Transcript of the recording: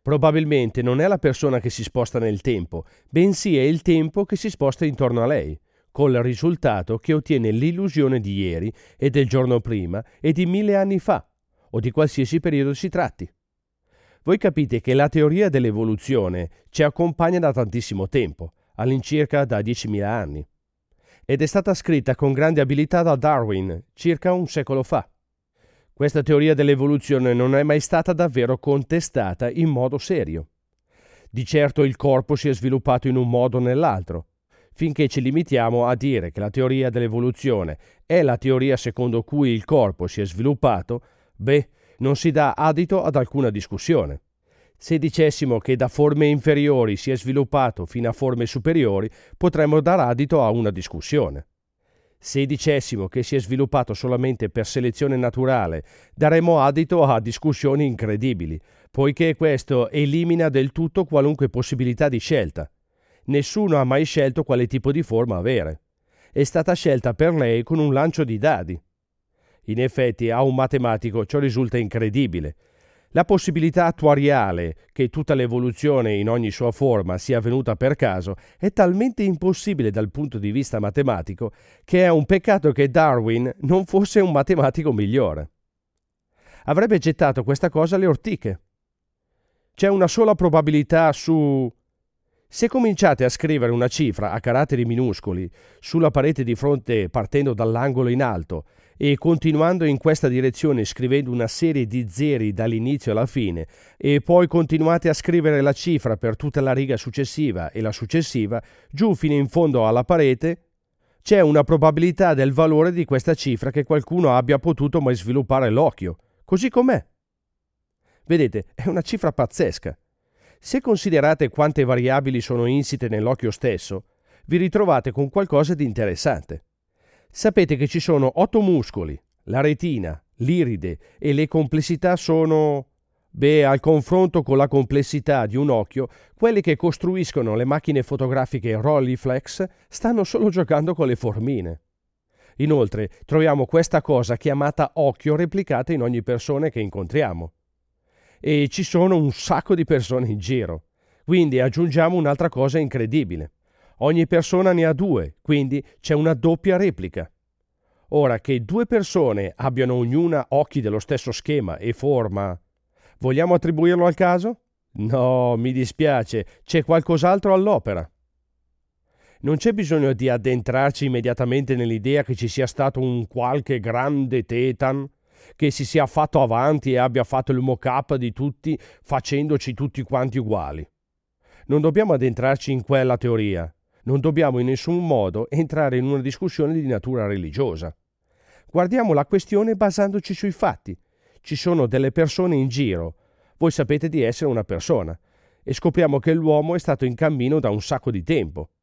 Probabilmente non è la persona che si sposta nel tempo, bensì è il tempo che si sposta intorno a lei, col risultato che ottiene l'illusione di ieri e del giorno prima e di 1000 anni fa, o di qualsiasi periodo si tratti. Voi capite che la teoria dell'evoluzione ci accompagna da tantissimo tempo, all'incirca da 10.000 anni, ed è stata scritta con grande abilità da Darwin circa un secolo fa. Questa teoria dell'evoluzione non è mai stata davvero contestata in modo serio. Di certo il corpo si è sviluppato in un modo o nell'altro. Finché ci limitiamo a dire che la teoria dell'evoluzione è la teoria secondo cui il corpo si è sviluppato, non si dà adito ad alcuna discussione. Se dicessimo che da forme inferiori si è sviluppato fino a forme superiori, potremmo dar adito a una discussione. Se dicessimo che si è sviluppato solamente per selezione naturale, daremmo adito a discussioni incredibili, poiché questo elimina del tutto qualunque possibilità di scelta. Nessuno ha mai scelto quale tipo di forma avere. È stata scelta per lei con un lancio di dadi. In effetti, a un matematico ciò risulta incredibile. La possibilità attuariale che tutta l'evoluzione in ogni sua forma sia avvenuta per caso è talmente impossibile dal punto di vista matematico che è un peccato che Darwin non fosse un matematico migliore. Avrebbe gettato questa cosa alle ortiche. C'è una sola probabilità su... Se cominciate a scrivere una cifra a caratteri minuscoli sulla parete di fronte partendo dall'angolo in alto e continuando in questa direzione scrivendo una serie di zeri dall'inizio alla fine e poi continuate a scrivere la cifra per tutta la riga successiva e la successiva giù fino in fondo alla parete, c'è una probabilità del valore di questa cifra che qualcuno abbia potuto mai sviluppare l'occhio, così com'è. Vedete, è una cifra pazzesca. Se considerate quante variabili sono insite nell'occhio stesso, vi ritrovate con qualcosa di interessante. Sapete che ci sono 8 muscoli, la retina, l'iride e le complessità sono... al confronto con la complessità di un occhio, quelli che costruiscono le macchine fotografiche Rolleiflex stanno solo giocando con le formine. Inoltre, troviamo questa cosa chiamata occhio replicata in ogni persona che incontriamo. E ci sono un sacco di persone in giro. Quindi aggiungiamo un'altra cosa incredibile. Ogni persona ne ha 2, quindi c'è una doppia replica. Ora, che 2 persone abbiano ognuna occhi dello stesso schema e forma, vogliamo attribuirlo al caso? No, mi dispiace, c'è qualcos'altro all'opera. Non c'è bisogno di addentrarci immediatamente nell'idea che ci sia stato un qualche grande Tetan che si sia fatto avanti e abbia fatto il mock-up di tutti facendoci tutti quanti uguali. Non dobbiamo addentrarci in quella teoria. Non dobbiamo in nessun modo entrare in una discussione di natura religiosa. Guardiamo la questione basandoci sui fatti. Ci sono delle persone in giro. Voi sapete di essere una persona. E scopriamo che l'uomo è stato in cammino da un sacco di tempo.